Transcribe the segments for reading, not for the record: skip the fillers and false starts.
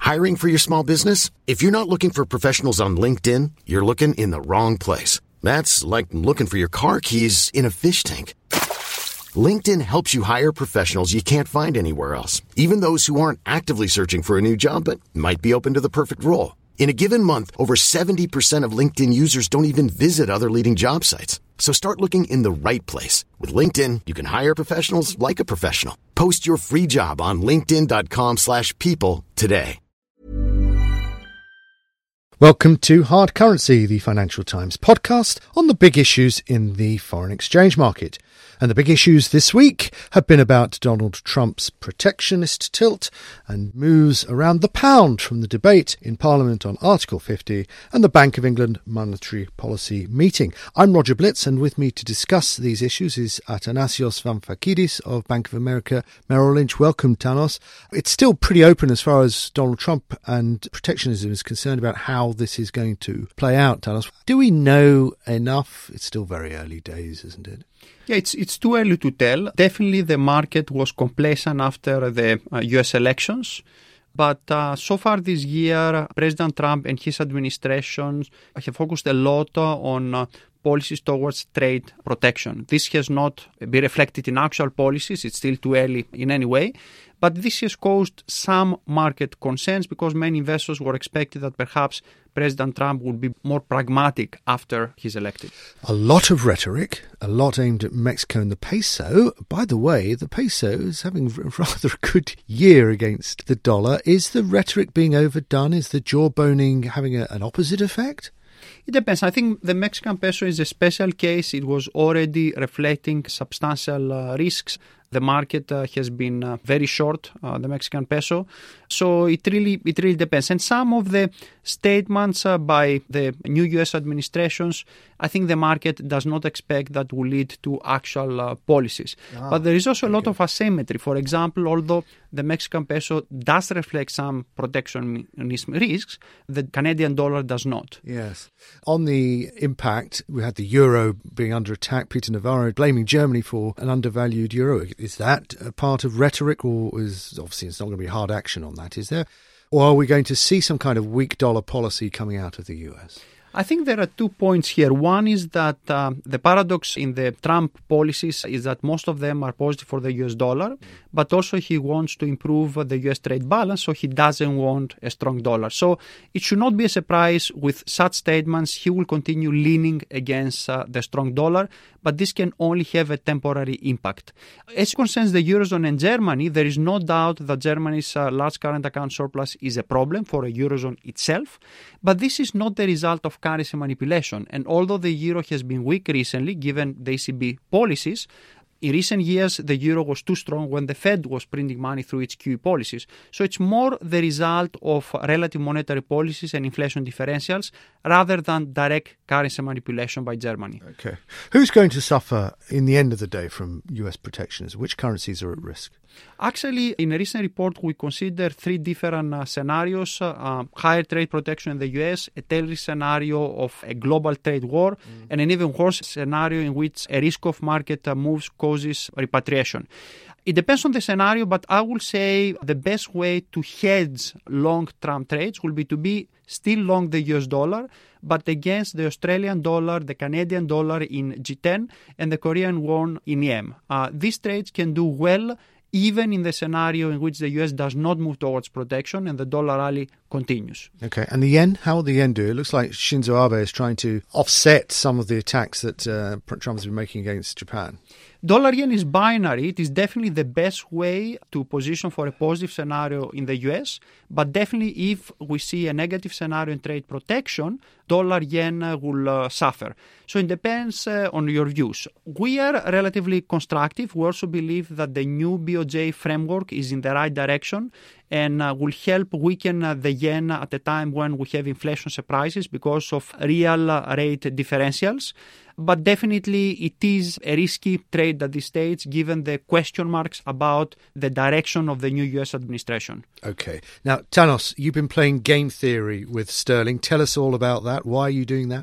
Hiring for your small business? If you're not looking for professionals on LinkedIn, you're looking in the wrong place. That's like looking for your car keys in a fish tank. LinkedIn helps you hire professionals you can't find anywhere else, even those who aren't actively searching for a new job but might be open to the perfect role. In a given month, over 70% of LinkedIn users don't even visit other leading job sites. So start looking in the right place. With LinkedIn, you can hire professionals like a professional. Post your free job on linkedin.com/people today. Welcome to Hard Currency, the Financial Times podcast on the big issues in the foreign exchange market. And the big issues this week have been about Donald Trump's protectionist tilt and moves around the pound from the debate in Parliament on Article 50 and the Bank of England monetary policy meeting. I'm Roger Blitz, and with me to discuss these issues is Athanasios Varoufakis of Bank of America Merrill Lynch. Welcome, Tanos. It's still pretty open as far as Donald Trump and protectionism is concerned about how this is going to play out, Tanos. Do we know enough? It's still very early days, isn't it? Yeah, it's too early to tell. Definitely the market was complacent after the US elections. But so far this year, President Trump and his administration have focused a lot on policies towards trade protection. This has not been reflected in actual policies. It's still too early in any way. But this has caused some market concerns because many investors were expecting that perhaps President Trump would be more pragmatic after he's elected. A lot of rhetoric, a lot aimed at Mexico and the peso. By the way, the peso is having rather a good year against the dollar. Is the rhetoric being overdone? Is the jawboning having an opposite effect? It depends. I think the Mexican peso is a special case. It was already reflecting substantial risks. The market has been very short, the Mexican peso. So it really depends. And some of the statements by the new U.S. administrations, I think the market does not expect that will lead to actual policies. But there is also a lot of asymmetry. For example, although the Mexican peso does reflect some protectionism risks, the Canadian dollar does not. Yes. On the impact, we had the euro being under attack. Peter Navarro blaming Germany for an undervalued euro. Is that a part of rhetoric, or is obviously it's not going to be hard action on that, is there? Or are we going to see some kind of weak dollar policy coming out of the US? I think there are 2 points here. One is that the paradox in the Trump policies is that most of them are positive for the US dollar, but also he wants to improve the US trade balance, so he doesn't want a strong dollar. So it should not be a surprise with such statements. He will continue leaning against the strong dollar, but this can only have a temporary impact. As concerns the Eurozone and Germany, there is no doubt that Germany's large current account surplus is a problem for a Eurozone itself, but this is not the result of currency manipulation. And although the euro has been weak recently, given the ECB policies, in recent years, the euro was too strong when the Fed was printing money through its QE policies. So it's more the result of relative monetary policies and inflation differentials rather than direct currency manipulation by Germany. Okay. Who's going to suffer in the end of the day from US protectionism? Which currencies are at risk? Actually, in a recent report, we considered 3 different scenarios. Higher trade protection in the US, a tail risk scenario of a global trade war, and an even worse scenario in which a risk of market moves causes repatriation. It depends on the scenario, but I will say the best way to hedge long-term trades will be to be still long the US dollar, but against the Australian dollar, the Canadian dollar in G10, and the Korean won in EM. These trades can do well even in the scenario in which the US does not move towards protection and the dollar rally continues. Okay, and the yen, how will the yen do? It looks like Shinzo Abe is trying to offset some of the attacks that Trump has been making against Japan. Dollar yen is binary. It is definitely the best way to position for a positive scenario in the US, but definitely if we see a negative scenario in trade protection, dollar yen will suffer. So it depends on your views. We are relatively constructive. We also believe that the new BOJ framework is in the right direction and will help weaken the yen at a time when we have inflation surprises because of real rate differentials. But definitely it is a risky trade at this stage given the question marks about the direction of the new US administration. Okay. Now, Tanos, you've been playing game theory with sterling. Tell us all about that. Why are you doing that?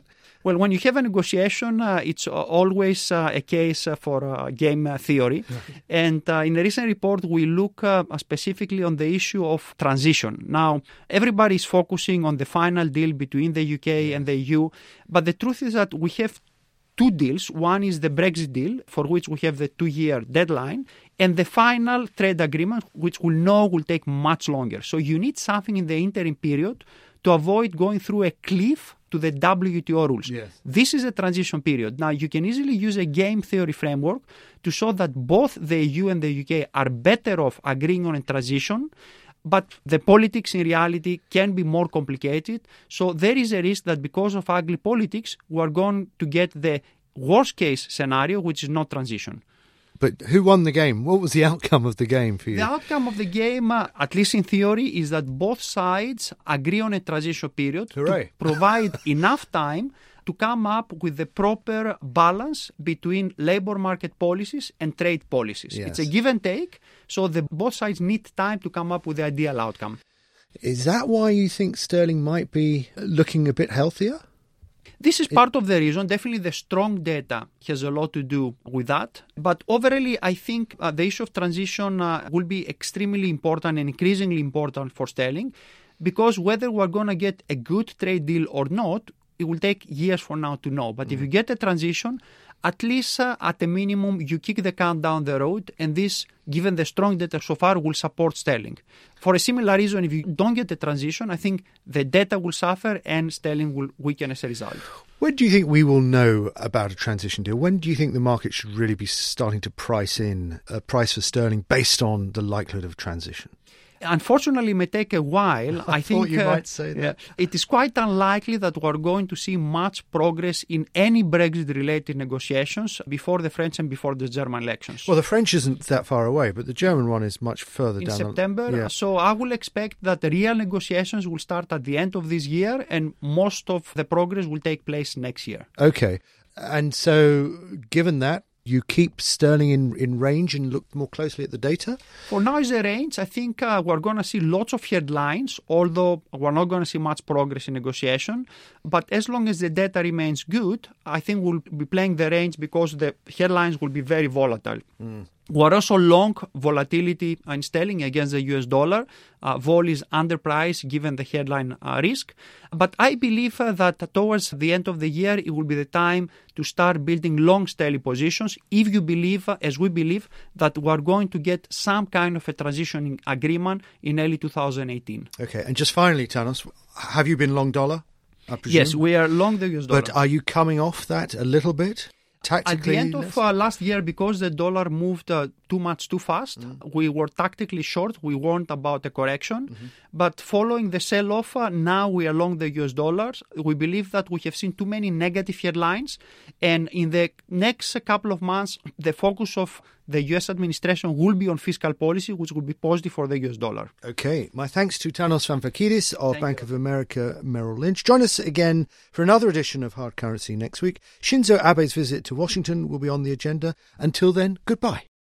Well, when you have a negotiation, it's always a case for game theory. And in a recent report, we look specifically on the issue of transition. Now, everybody is focusing on the final deal between the UK and the EU, but the truth is that we have two deals. One is the Brexit deal, for which we have the 2-year deadline, and the final trade agreement, which we know will take much longer. So you need something in the interim period to avoid going through a cliff to the WTO rules. Yes. This is a transition period. Now, you can easily use a game theory framework to show that both the EU and the UK are better off agreeing on a transition, but the politics in reality can be more complicated. So there is a risk that because of ugly politics, we are going to get the worst case scenario, which is not transition. But who won the game? What was the outcome of the game for you? The outcome of the game, at least in theory, is that both sides agree on a transition period Hooray. to provide enough time to come up with the proper balance between labor market policies and trade policies. Yes. It's a give and take, so both sides need time to come up with the ideal outcome. Is that why you think sterling might be looking a bit healthier? This is part of the reason. Definitely the strong data has a lot to do with that. But overall, I think the issue of transition will be extremely important and increasingly important for sterling, because whether we're going to get a good trade deal or not, it will take years from now to know. But if you get a transition, at least at a minimum, you kick the can down the road, and this, given the strong data so far, will support sterling. For a similar reason, if you don't get a transition, I think the data will suffer and sterling will weaken as a result. When do you think we will know about a transition deal? When do you think the market should really be starting to price in a price for sterling based on the likelihood of transition? Unfortunately, it may take a while. I think thought you might say that. It is quite unlikely that we're going to see much progress in any Brexit-related negotiations before the French and before the German elections. Well, the French isn't that far away, but the German one is much further in down. September. Yeah. So I will expect that the real negotiations will start at the end of this year, and most of the progress will take place next year. Okay. And so, given that, you keep sterling in range and look more closely at the data? For now, is a range. I think we're going to see lots of headlines, although we're not going to see much progress in negotiation. But as long as the data remains good, I think we'll be playing the range because the headlines will be very volatile. We're also long volatility in sterling against the US dollar. Vol is underpriced given the headline risk. But I believe that towards the end of the year, it will be the time to start building long sterling positions if you believe, as we believe, that we're going to get some kind of a transitioning agreement in early 2018. Okay. And just finally, Tanos, have you been long dollar, I presume? Yes, we are long the US dollar. But are you coming off that a little bit? Tactically, at the end of last year, because the dollar moved too much too fast, we were tactically short. We warned about a correction. But following the sell-off, now we are long the US dollars. We believe that we have seen too many negative headlines. And in the next couple of months, the focus of the US administration will be on fiscal policy, which will be positive for the US dollar. Okay. My thanks to Tanos Varoufakis of Thank Bank you. of America Merrill Lynch. Join us again for another edition of Hard Currency next week. Shinzo Abe's visit to Washington will be on the agenda. Until then, goodbye.